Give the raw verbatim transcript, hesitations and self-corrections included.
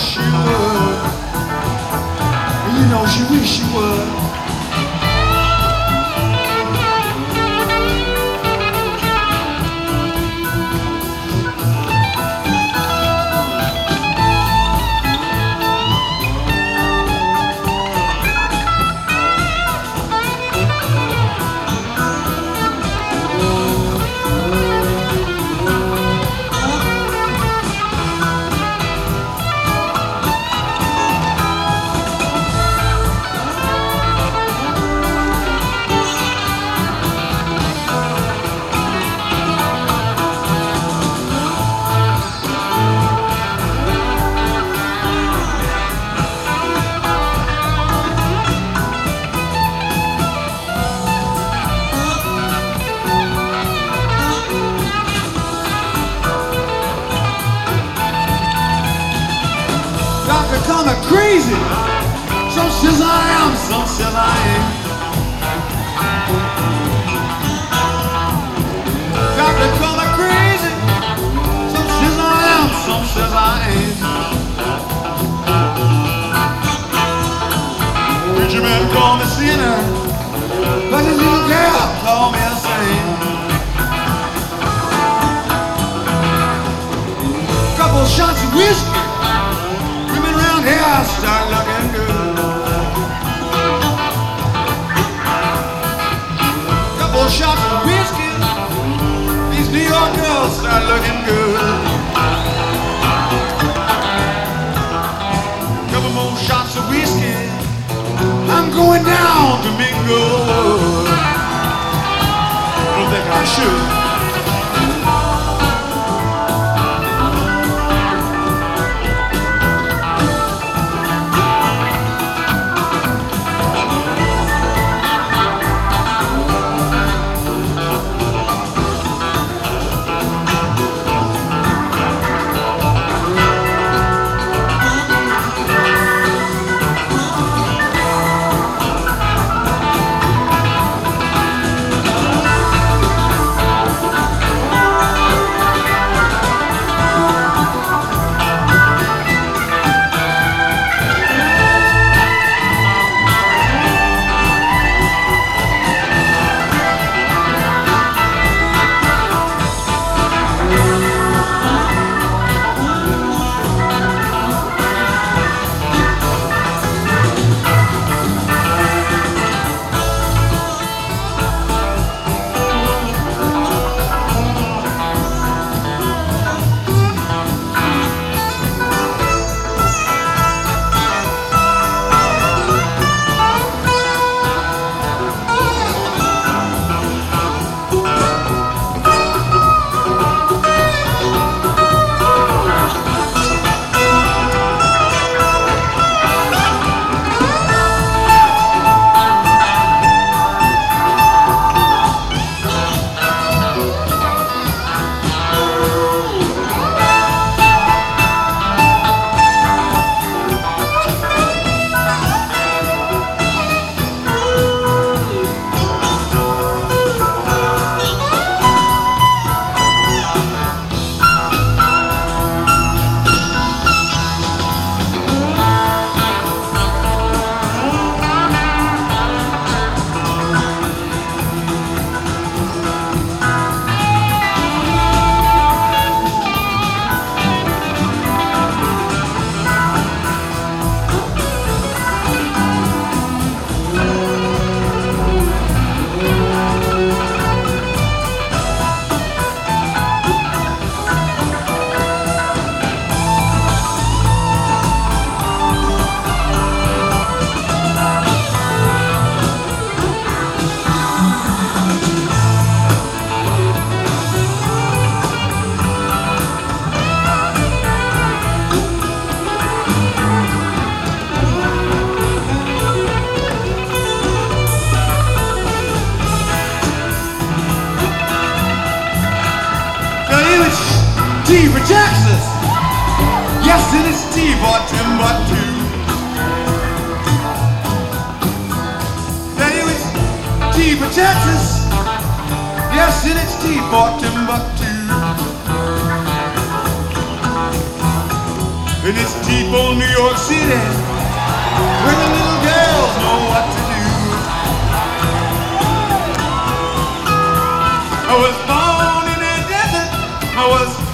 she would. You know she wish she would. Crazy. Some says I am, some says I ain't. Doctor call me crazy. Some says I am, some says I ain't. Preacher man call me sinner, but his little girl call me a saint. Couple shots of whiskey. Here I start looking good. Couple shots of whiskey, these New York girls start looking good. Couple more shots of whiskey, I'm going down to Mingo. Don't think I should. T for Texas. Yes, and it's T for Timbuktu. Tell you it's T for Texas. Yes, and it's T for Timbuktu. in this deep old New York City, where the little girls know what to do. I was born in a desert, I was